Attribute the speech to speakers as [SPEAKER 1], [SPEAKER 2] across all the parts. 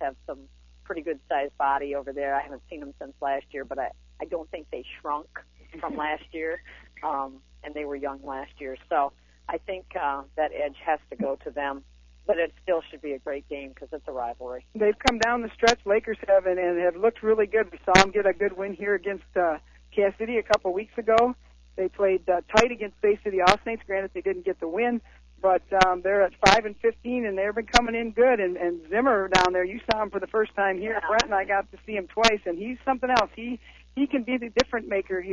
[SPEAKER 1] have some pretty good-sized body over there. I haven't seen them since last year, but I don't think they shrunk from last year, and they were young last year. So I think that edge has to go to them. But it still should be a great game because it's a rivalry.
[SPEAKER 2] They've come down the stretch. Lakers have, and have looked really good. We saw them get a good win here against Cass City a couple weeks ago. They played tight against Bay City All Saints. Granted, they didn't get the win, but they're at 5-15, and they've been coming in good. And Zimmer down there, you saw him for the first time here. Yeah. Brett and I got to see him twice, and he's something else. He can be the difference makers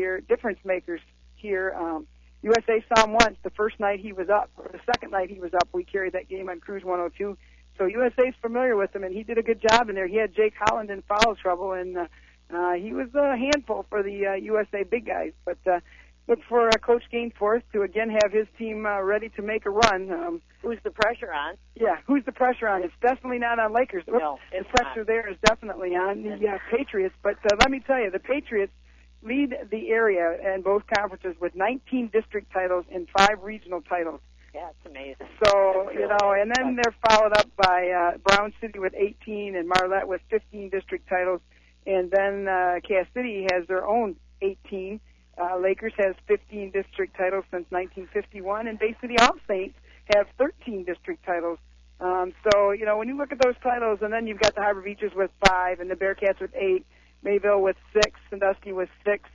[SPEAKER 2] here. USA saw him once the first night he was up, or the second night he was up. We carried that game on Cruise 102. So USA's familiar with him, and he did a good job in there. He had Jake Holland in foul trouble, and he was a handful for the USA big guys. But look for Coach Gainforth to, again, have his team ready to make a run.
[SPEAKER 1] Who's the pressure on?
[SPEAKER 2] Yeah, who's the pressure on? It's definitely not on Lakers.
[SPEAKER 1] No,
[SPEAKER 2] the pressure there is definitely on the Patriots. But let me tell you, the Patriots lead the area in both conferences with 19 district titles and 5 regional titles.
[SPEAKER 1] Yeah, it's amazing.
[SPEAKER 2] So, and then they're followed up by Brown City with 18 and Marlette with 15 district titles. And then Cass City has their own 18. Lakers has 15 district titles since 1951, and Bay City All Saints have 13 district titles. So, when you look at those titles, and then you've got the Harbor Beaches with 5 and the Bearcats with 8, Mayville with 6, Sandusky with 6,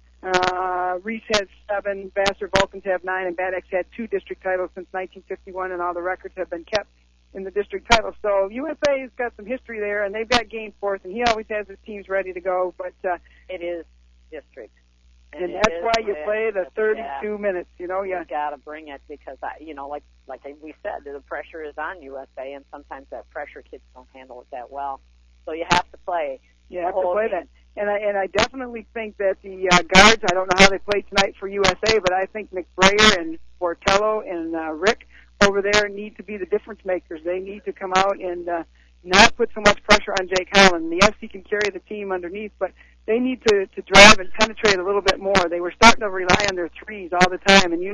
[SPEAKER 2] Reese has 7, Vassar Vulcans have 9, and Bad Axe had 2 district titles since 1951, and all the records have been kept in the district titles. So USA's got some history there, and they've got Gainforth, and he always has his teams ready to go. But
[SPEAKER 1] it is district.
[SPEAKER 2] And that's why you play the 32 minutes. You
[SPEAKER 1] got to bring it because, like we said, the pressure is on USA, and sometimes that pressure kids don't handle it that well. So you have to play.
[SPEAKER 2] You have to play that. And I definitely think that the guards, I don't know how they play tonight for USA, but I think McBrayer and Portello and Rick over there need to be the difference makers. They need to come out and not put so much pressure on Jake Holland. The FC can carry the team underneath, but they need to drive and penetrate a little bit more. They were starting to rely on their threes all the time, and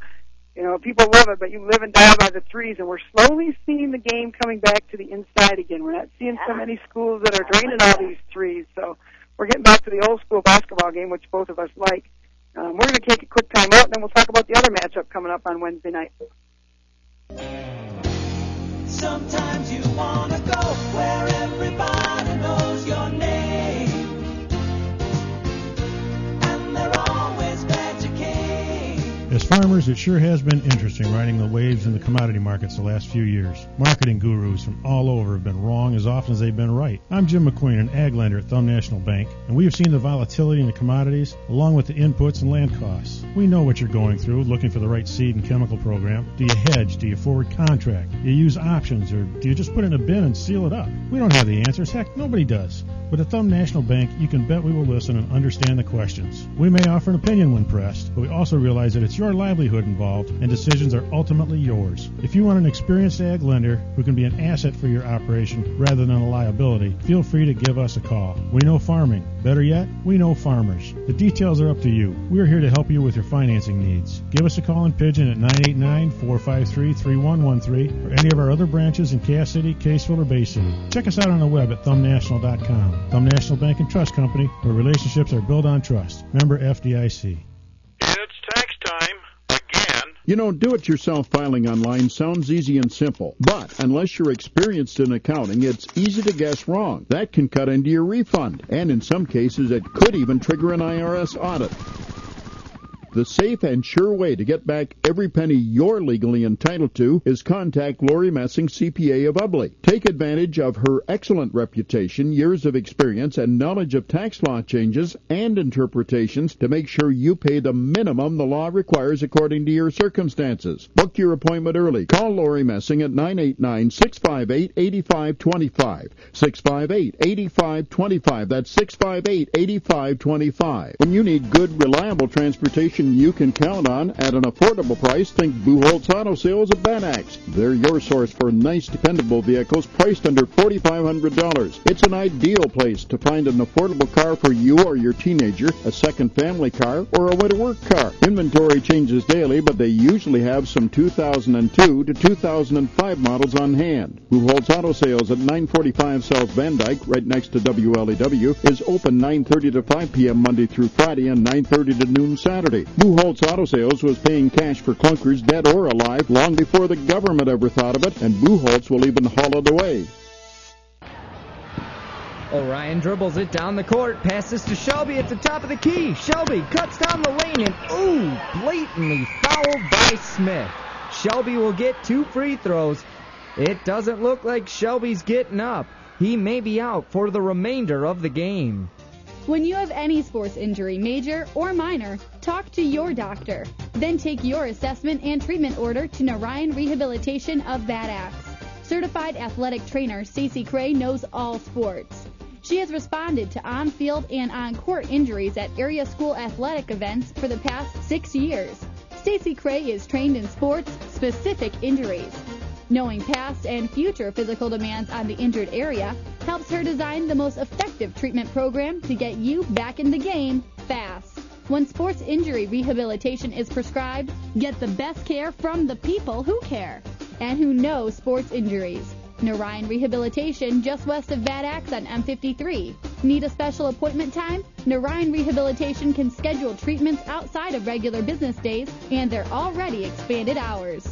[SPEAKER 2] people love it, but you live and die by the threes, and we're slowly seeing the game coming back to the inside again. We're not seeing so many schools that are draining all these threes, so we're getting back to the old school basketball game, which both of us like. We're going to take a quick time out, and then we'll talk about the other matchup coming up on Wednesday night.
[SPEAKER 3] Sometimes you want to go where everybody knows your name, and they're always glad you came.
[SPEAKER 4] As farmers, it sure has been interesting riding the waves in the commodity markets the last few years. Marketing gurus from all over have been wrong as often as they've been right. I'm Jim McQueen, an ag lender at Thumb National Bank, and we have seen the volatility in the commodities along with the inputs and land costs. We know what you're going through, looking for the right seed and chemical program. Do you hedge? Do you forward contract? Do you use options, or do you just put it in a bin and seal it up? We don't have the answers. Heck, nobody does. But at Thumb National Bank, you can bet we will listen and understand the questions. We may offer an opinion when pressed, but we also realize that it's your livelihood involved, and decisions are ultimately yours. If you want an experienced ag lender who can be an asset for your operation rather than a liability, feel free to give us a call. We know farming. Better yet, we know farmers. The details are up to you. We're here to help you with your financing needs. Give us a call in Pigeon at 989-453-3113 or any of our other branches in Cass City, Caseville, or Bay City. Check us out on the web at thumbnational.com. Thumb National Bank and Trust Company, where relationships are built on trust. Member FDIC.
[SPEAKER 5] It's tax time again.
[SPEAKER 6] Do-it-yourself filing online sounds easy and simple, but unless you're experienced in accounting, it's easy to guess wrong. That can cut into your refund, and in some cases, it could even trigger an IRS audit. The safe and sure way to get back every penny you're legally entitled to is contact Lori Messing, CPA of Ubley. Take advantage of her excellent reputation, years of experience, and knowledge of tax law changes and interpretations to make sure you pay the minimum the law requires according to your circumstances. Book your appointment early. Call Lori Messing at 989-658-8525. 658-8525. That's 658-8525. When you need good, reliable transportation name you can count on at an affordable price. Think Buchholz Auto Sales of Van Axe. They're your source for nice, dependable vehicles priced under $4,500. It's an ideal place to find an affordable car for you or your teenager, a second family car, or a way-to-work car. Inventory changes daily, but they usually have some 2002 to 2005 models on hand. Buchholz Auto Sales at 945 South Van Dyke, right next to WLEW, is open 9:30 to 5 p.m. Monday through Friday and 9:30 to noon Saturday. Buchholz Auto Sales was paying cash for clunkers, dead or alive, long before the government ever thought of it, and Buchholz will even haul it away.
[SPEAKER 7] Orion dribbles it down the court, passes to Shelby at the top of the key. Shelby cuts down the lane and, blatantly fouled by Smith. Shelby will get 2 free throws. It doesn't look like Shelby's getting up. He may be out for the remainder of the game.
[SPEAKER 8] When you have any sports injury, major or minor, talk to your doctor. Then take your assessment and treatment order to Narayan Rehabilitation of Bad Axe. Certified athletic trainer Stacey Cray knows all sports. She has responded to on-field and on-court injuries at area school athletic events for the past 6 years. Stacey Cray is trained in sports-specific injuries. Knowing past and future physical demands on the injured area helps her design the most effective treatment program to get you back in the game fast. When sports injury rehabilitation is prescribed, get the best care from the people who care and who know sports injuries. Narayan Rehabilitation, just west of Bad Axe on M53. Need a special appointment time? Narayan Rehabilitation can schedule treatments outside of regular business days and their already expanded hours.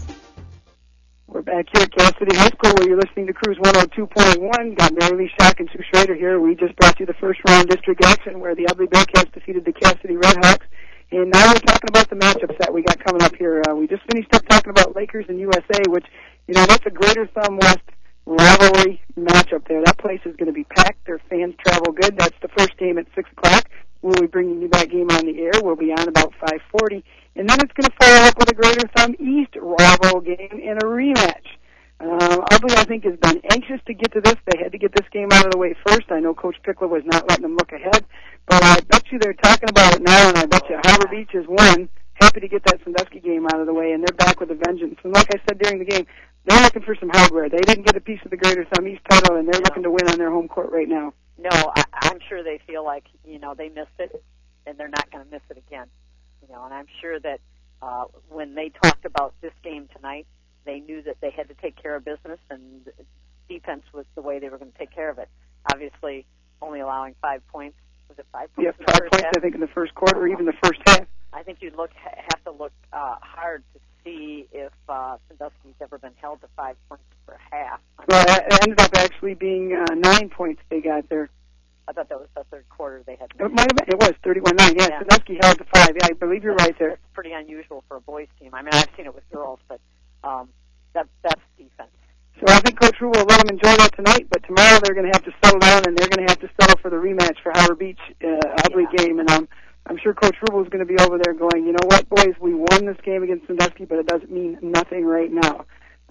[SPEAKER 2] We're back here at Cass City High School where you're listening to Cruise 102.1. Got Mary Lee Schock and Sue Schrader here. We just brought you the first round district action where the Ubley Bearcats defeated the Cass City Redhawks. And now we're talking about the matchups that we got coming up here. We just finished up talking about Lakers and USA, which, that's a Greater Thumb West rivalry matchup there. That place is going to be packed. Their fans travel good. That's the first game at 6 o'clock. We'll be bringing you that game on the air. We'll be on about 5:40. And then it's going to follow up with a Greater Thumb East rival game and a rematch. Ubley, I think, has been anxious to get to this. They had to get this game out of the way first. I know Coach Pickler was not letting them look ahead. But I bet you they're talking about it now, and I bet you Harbor Beach has won. Happy to get that Sandusky game out of the way, and they're back with a vengeance. And like I said during the game, they're looking for some hardware. They didn't get a piece of the Greater Thumb East title, and they're looking to win on their home court right now.
[SPEAKER 1] No, I'm sure they feel like, they missed it, and they're not going to miss it again. And I'm sure that when they talked about this game tonight, they knew that they had to take care of business, and defense was the way they were going to take care of it. Obviously, only allowing 5 points. Was it 5 points?
[SPEAKER 2] Yeah, 5 points, I think, in the first quarter, or even the first half.
[SPEAKER 1] I think you'd have to look hard to see if Sandusky's ever been held to 5 points per half.
[SPEAKER 2] Well, it ended up actually being 9 points they got there.
[SPEAKER 1] I thought that was the third quarter they had.
[SPEAKER 2] It might have been. It was 31-9. Yeah, Sandusky held to 5. Yeah, I believe you're right there.
[SPEAKER 1] It's pretty unusual for a boys' team. I mean, I've seen it with girls, but that's defense.
[SPEAKER 2] So I think Coach Rue will let them enjoy that tonight, but tomorrow they're going to have to settle down, and they're going to have to settle for the rematch for Harbor Beach Ubley game. And I'm sure Coach Rubel is going to be over there going, you know what, boys, we won this game against Sandusky, but it doesn't mean nothing right now.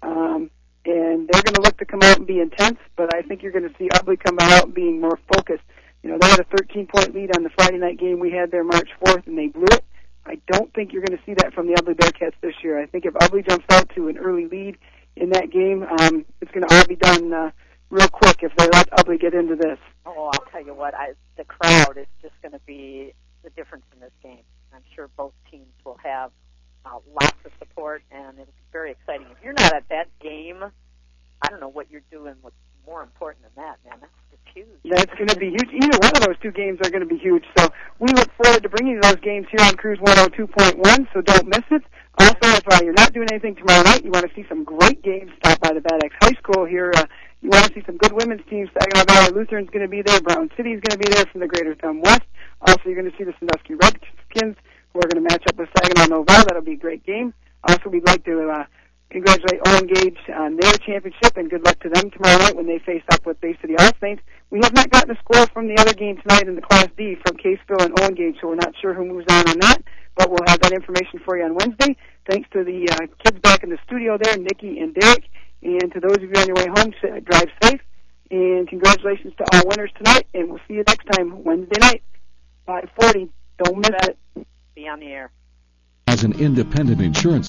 [SPEAKER 2] And they're going to look to come out and be intense, but I think you're going to see Ubley come out being more focused. They had a 13-point lead on the Friday night game we had there March 4th, and they blew it. I don't think you're going to see that from the Ubley Bearcats this year. I think if Ubley jumps out to an early lead in that game, it's going to all be done real quick if they let Ubley get into this.
[SPEAKER 1] Oh, I'll tell you what, the crowd is just going to be the difference in this game. I'm sure both teams will have lots of support, and it'll be very exciting. If you're not at that game, I don't know what you're doing. What's more important than that, man? That's huge.
[SPEAKER 2] That's going to be huge. Either one of those two games are going to be huge. So we look forward to bringing you those games here on Cruise 102.1, so don't miss it. Also, if you're not doing anything tomorrow night, you want to see some great games, stop by the Bad Axe High School here. You want to see some good women's teams. Saginaw Valley Lutheran's going to be there. Brown City's going to be there from the Greater Thumb West. Also, you're going to see the Sandusky Redskins, who are going to match up with Saginaw Novell. That'll be a great game. Also, we'd like to congratulate Owen Gage on their championship, and good luck to them tomorrow night when they face up with Bay City All Saints. We have not gotten a score from the other game tonight in the Class D from Caseville and Owen Gage, so we're not sure who moves on that, but we'll have that information for you on Wednesday. Thanks to the kids back in the studio there, Nikki and Derek, and to those of you on your way home, drive safe, and congratulations to all winners tonight, and we'll see you next time Wednesday night, 5:40. Don't miss it.
[SPEAKER 1] Be on the air.
[SPEAKER 9] is an independent insurance